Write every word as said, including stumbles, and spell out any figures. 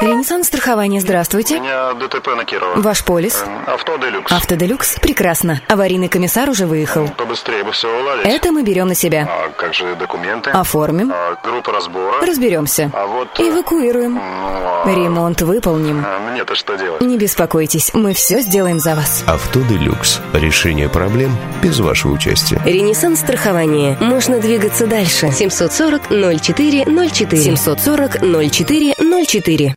Ренессанс страхование, здравствуйте. У меня ДТП на Кирова. Ваш полис? Авто Делюкс. Авто Делюкс? Прекрасно. Аварийный комиссар уже выехал. Побыстрее бы все уладить. Это мы берем на себя. А как же документы? Оформим. А группа разбора? Разберемся. А вот... Эвакуируем. Ну, а... Ремонт выполним. А мне-то что делать? Не беспокойтесь, мы все сделаем за вас. Авто Делюкс. Решение проблем без вашего участия. Ренессанс страхование. Можно двигаться дальше. семьсот сорок ноль четыре ноль четыре. семьсот сорок ноль четыре ноль четыре.